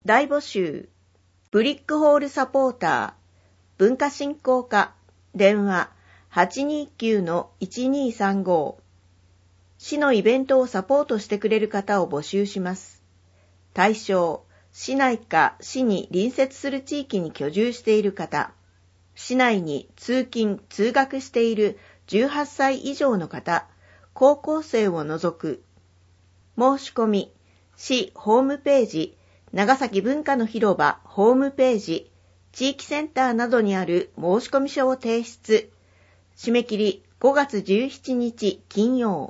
大募集。ブリックホールサポーター。文化振興課。電話 829-1235。市のイベントをサポートしてくれる方を募集します。対象、市内か市に隣接する地域に居住している方。市内に通勤・通学している18歳以上の方、高校生を除く。申し込み、市ホームページ、長崎文化の広場ホームページ、地域センターなどにある申込書を提出。締め切り5月17日金曜。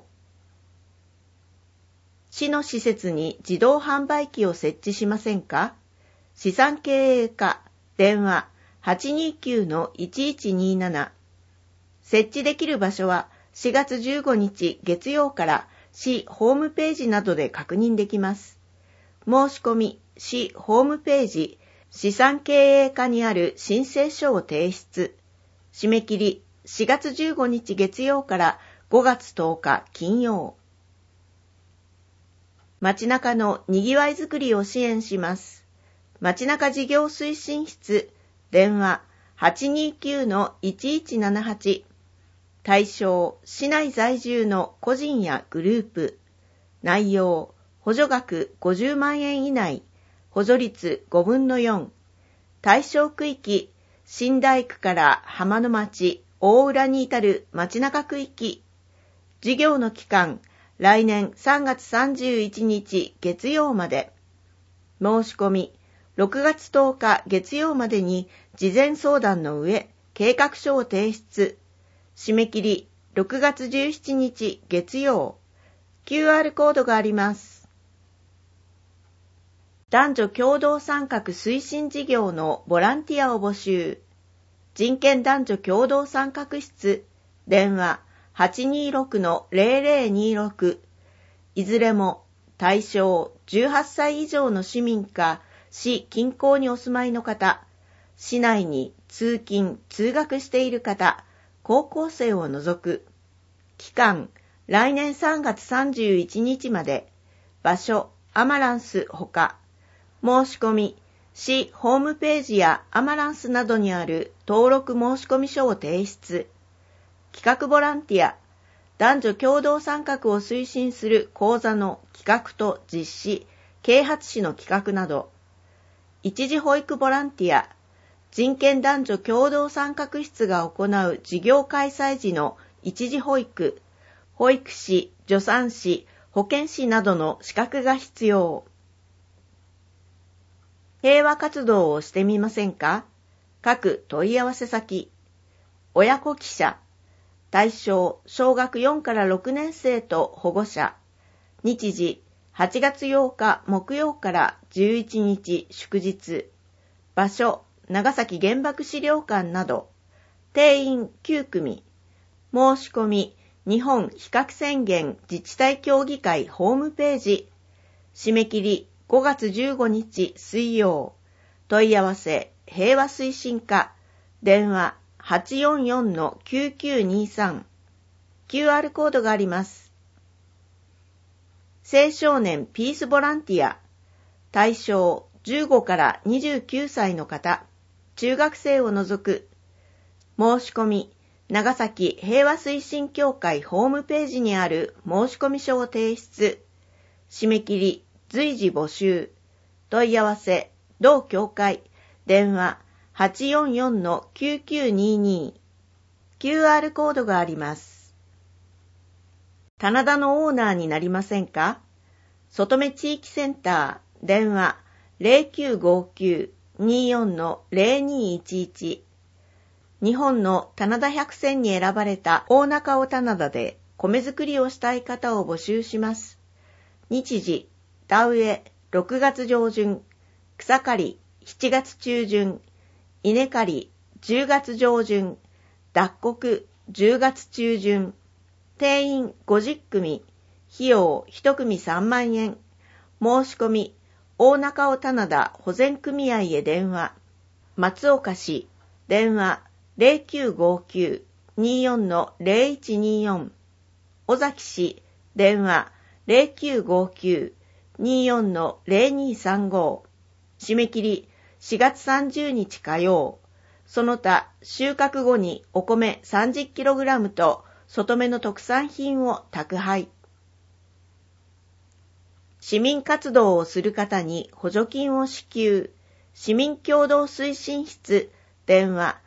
市の施設に自動販売機を設置しませんか？資産経営課、電話 829-1127。設置できる場所は4月15日月曜から市ホームページなどで確認できます。申し込み、市ホームページ、資産経営課にある申請書を提出。締め切り4月15日月曜から5月10日金曜。街中のにぎわいづくりを支援します。街中事業推進室、電話 829-1178。対象、市内在住の個人やグループ。内容、補助額50万円以内、補助率5分の4。対象区域、新大区から浜野町、大浦に至る街中区域。事業の期間、来年3月31日月曜まで。申し込み、6月10日月曜までに事前相談の上、計画書を提出。締め切り、6月17日月曜。QR コードがあります。男女共同参画推進事業のボランティアを募集。人権男女共同参画室、電話 826-0026。いずれも対象18歳以上の市民か市近郊にお住まいの方、市内に通勤・通学している方、高校生を除く。期間、来年3月31日まで。場所、アマランスほか。申し込み、市ホームページやアマランスなどにある登録申込書を提出。企画ボランティア、男女共同参画を推進する講座の企画と実施、啓発誌の企画など。一時保育ボランティア、人権男女共同参画室が行う事業開催時の一時保育、保育士、助産師、保健師などの資格が必要。平和活動をしてみませんか？各問い合わせ先。親子記者。対象、小学4から6年生と保護者。日時、8月8日木曜から11日祝日。場所、長崎原爆資料館など。定員9組。申し込み、日本非核宣言自治体協議会ホームページ。締め切り、5月15日水曜。問い合わせ、平和推進課。電話 844-9923。QR コードがあります。青少年ピースボランティア。対象、15から29歳の方。中学生を除く。申し込み、長崎平和推進協会ホームページにある申込書を提出。締め切り、随時募集。問い合わせ、同協会。電話 844-9922。QR コードがあります。棚田のオーナーになりませんか？外目地域センター。電話 0959-24-0211。日本の棚田100選に選ばれた大中尾棚田で米作りをしたい方を募集します。日時、田植え6月上旬、草刈り7月中旬、稲刈り10月上旬、脱穀10月中旬、定員50組、費用1組3万円、申し込み、大中尾棚田保全組合へ電話、松岡市、電話0959-24-0124、尾崎市、電話0959-24-0235、 締め切り4月30日火曜。その他、収穫後にお米 30kg と外目の特産品を宅配。市民活動をする方に補助金を支給。市民協同推進室、電話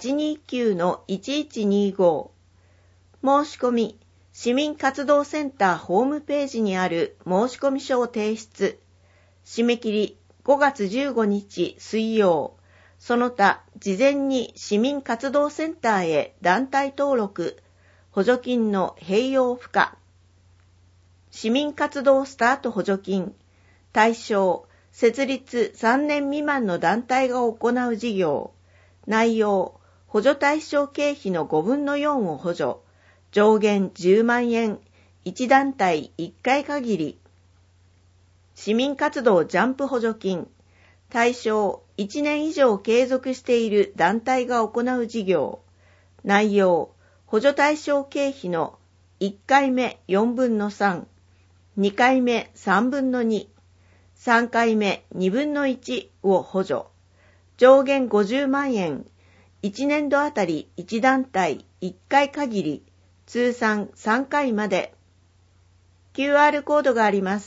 829-1125。申し込み、市民活動センターホームページにある申し込み書を提出。締め切り5月15日水曜。その他、事前に市民活動センターへ団体登録、補助金の併用不可。市民活動スタート補助金、対象、設立3年未満の団体が行う事業。内容、補助対象経費の5分の4を補助。上限10万円、1団体1回限り。市民活動ジャンプ補助金、対象1年以上継続している団体が行う事業。内容、補助対象経費の1回目4分の3、2回目3分の2、3回目2分の1を補助。上限50万円、1年度あたり1団体1回限り、通算3回まで。QR コードがあります。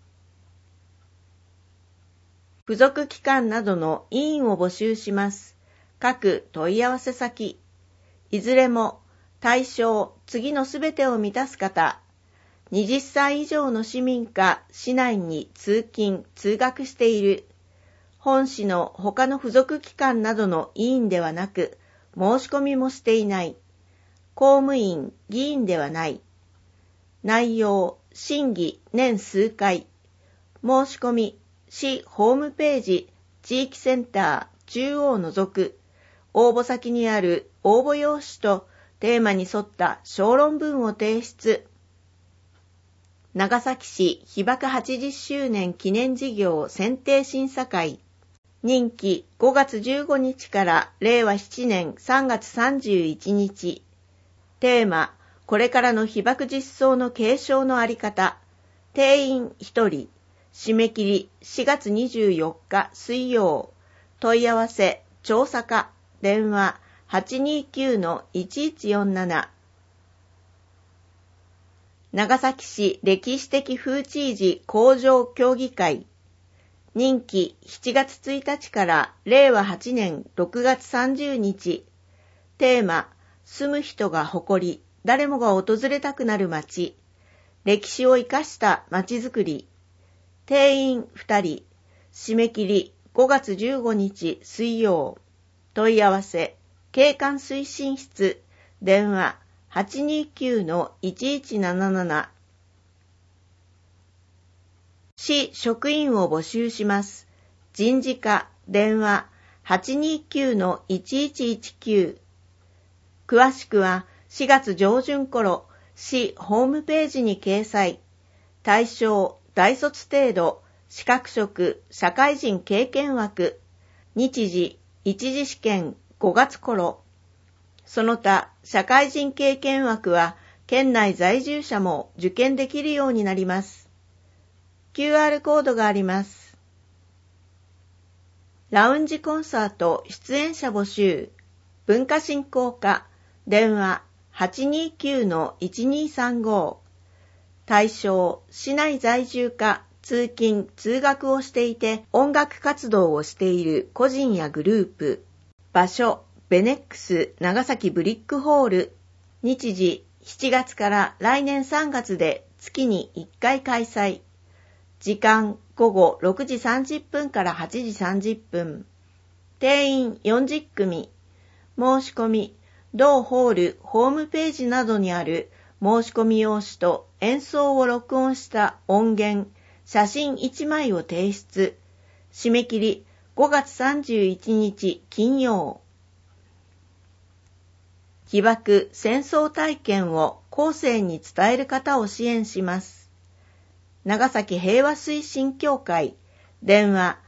付属機関などの委員を募集します。各問い合わせ先。いずれも対象、次のすべてを満たす方。20歳以上の市民か市内に通勤・通学している。本市の他の付属機関などの委員ではなく、申し込みもしていない。公務員・議員ではない。内容、審議年数回。申し込み、市ホームページ、地域センター、中央除く、応募先にある応募用紙とテーマに沿った小論文を提出。長崎市被爆80周年記念事業選定審査会。任期5月15日から令和7年3月31日。テーマ、これからの被爆実相の継承のあり方。定員1人。締め切り4月24日水曜。問い合わせ調査課電話 829-1147。長崎市歴史的風知事向上協議会。任期7月1日から令和8年6月30日。テーマ、住む人が誇り、誰もが訪れたくなる街。歴史を生かした街づくり。定員2人。締め切り5月15日水曜。問い合わせ景観推進室電話 829-1177。市職員を募集します。人事課電話 829-1119。詳しくは4月上旬頃市ホームページに掲載。対象大卒程度、資格職、社会人経験枠、日時、一次試験5月頃。その他、社会人経験枠は、県内在住者も受験できるようになります。QR コードがあります。ラウンジコンサート出演者募集。文化振興課、電話 829-1235。対象、市内在住か通勤・通学をしていて音楽活動をしている個人やグループ。場所、ベネックス長崎ブリックホール。日時、7月から来年3月で月に1回開催。時間、午後6時30分から8時30分。定員40組。申し込み、同ホールホームページなどにある申し込み用紙と演奏を録音した音源、写真1枚を提出。締め切り5月31日金曜。被爆戦争体験を後世に伝える方を支援します。長崎平和推進協会電話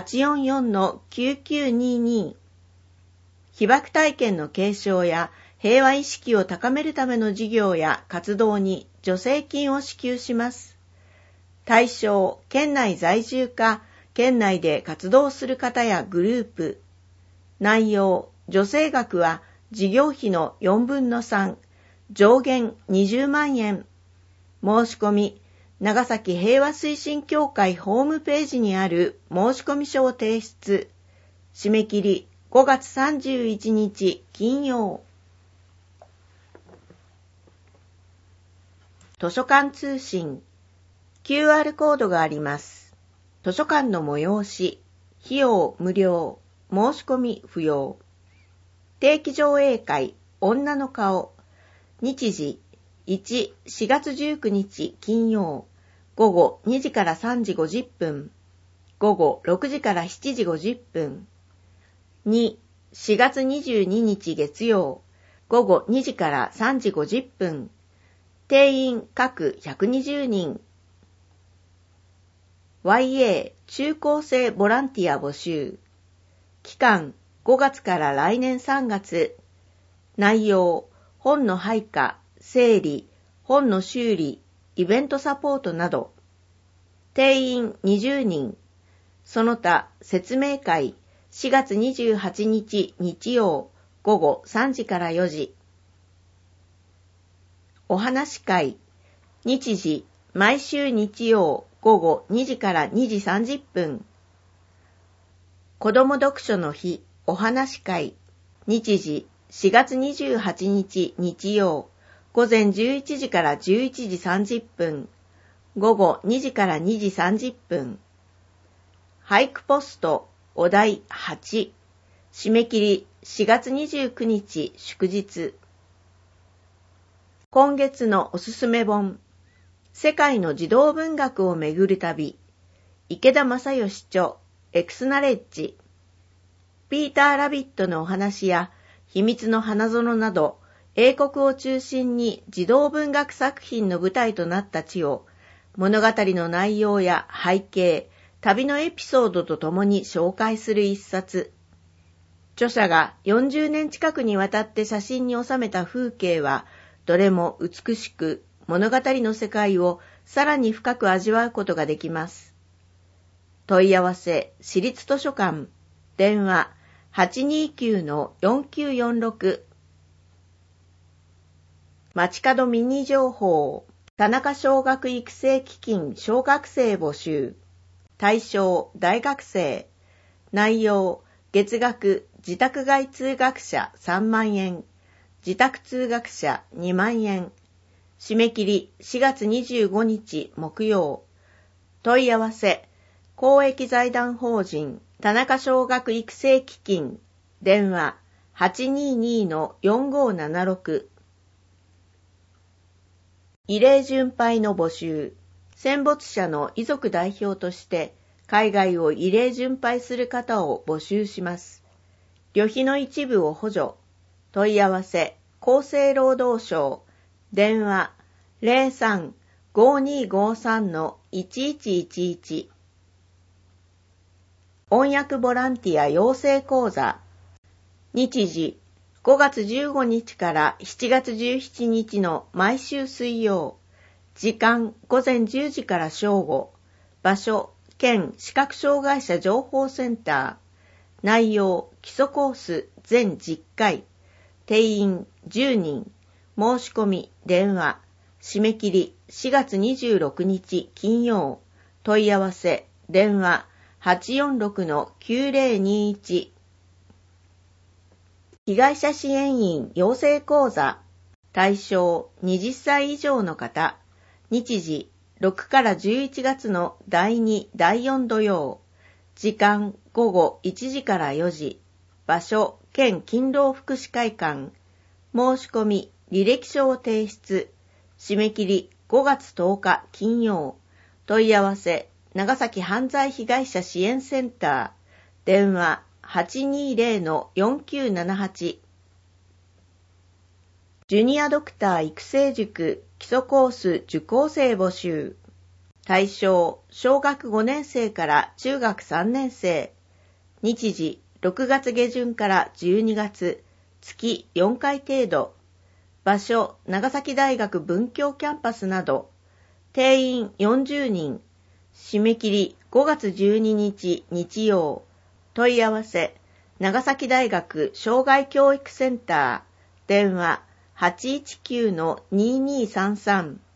844-9922。被爆体験の継承や平和意識を高めるための事業や活動に助成金を支給します。対象、県内在住か県内で活動する方やグループ。内容、助成額は事業費の4分の3、上限20万円。申し込み、長崎平和推進協会ホームページにある申込書を提出。締め切り5月31日金曜。図書館通信。QR コードがあります。図書館の催し、費用無料、申し込み不要。定期上映会、女の顔。日時、1、4月19日金曜、午後2時から3時50分、午後6時から7時50分。2、4月22日月曜、午後2時から3時50分。定員各120人。YA 中高生ボランティア募集。期間5月から来年3月。内容、本の配下、整理、本の修理、イベントサポートなど。定員20人。その他説明会4月28日日曜午後3時から4時。お話会。日時、毎週日曜午後2時から2時30分。子ども読書の日、お話会。日時、4月28日日曜、午前11時から11時30分。午後2時から2時30分。俳句ポスト、お題8。締め切り4月29日祝日。今月のおすすめ本。世界の児童文学をめぐる旅。池田正義著、エクスナレッジ。ピーター・ラビットのお話や、秘密の花園など、英国を中心に児童文学作品の舞台となった地を、物語の内容や背景、旅のエピソードとともに紹介する一冊。著者が40年近くにわたって写真に収めた風景は、どれも美しく、物語の世界をさらに深く味わうことができます。問い合わせ、市立図書館、電話 829-4946。街角ミニ情報、田中小学育成基金小学生募集。対象、大学生。内容、月額、自宅外通学者3万円。自宅通学者2万円。締め切り4月25日木曜。問い合わせ、公益財団法人田中小学育成基金。電話 822-4576。慰霊巡拝の募集。戦没者の遺族代表として海外を慰霊巡拝する方を募集します。旅費の一部を補助。問い合わせ、厚生労働省。電話 03-5253-1111。翻訳ボランティア養成講座。日時、5月15日から7月17日の毎週水曜。時間、午前10時から正午。場所、県視覚障害者情報センター。内容、基礎コース全10回。定員10人。申し込み、電話。締め切り4月26日金曜。問い合わせ、電話 846-9021。被害者支援員養成講座。対象20歳以上の方。日時6から11月の第2、第4土曜。時間午後1時から4時。場所県勤労福祉会館。申し込み、履歴書を提出。締め切り5月10日金曜。問い合わせ、長崎犯罪被害者支援センター。電話 820-4978。ジュニアドクター育成塾基礎コース受講生募集。対象、小学5年生から中学3年生。日時、6月下旬から12月、月4回程度。場所、長崎大学文教キャンパスなど。定員40人。 締め切り5月12日日曜。問い合わせ長崎大学障害教育センター。電話 819-2233